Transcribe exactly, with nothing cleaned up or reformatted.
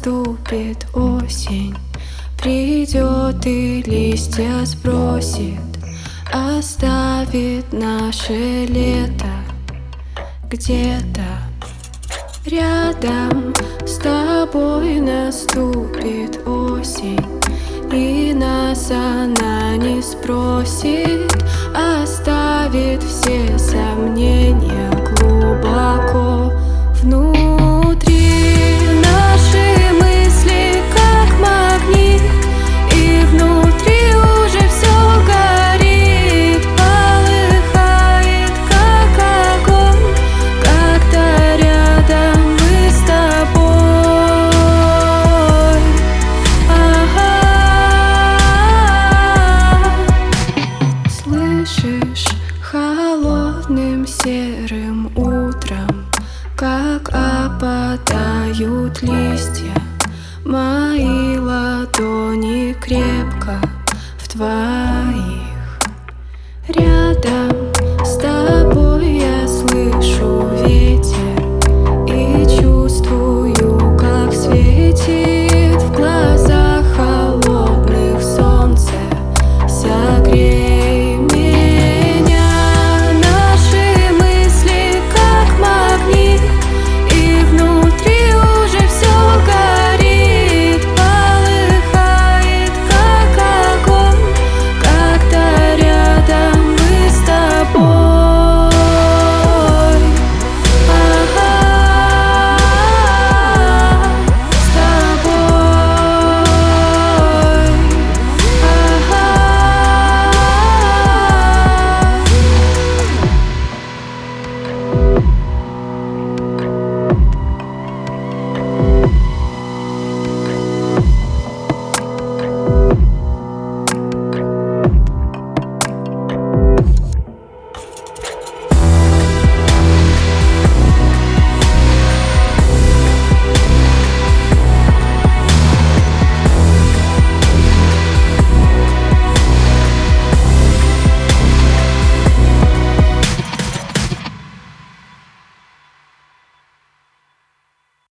наступит осень, придет и листья сбросит, оставит наше лето где-то рядом. С тобой наступит осень, и нас она не спросит, оставит все сомнения глубоко внутри. Наши мысли как магнит, и внутри уже все горит, полыхает как огонь, как-то рядом мы с тобой. Ага. Слышишь, холодным серым утром как опадают листья, мои ладони крепко в твоих рядом.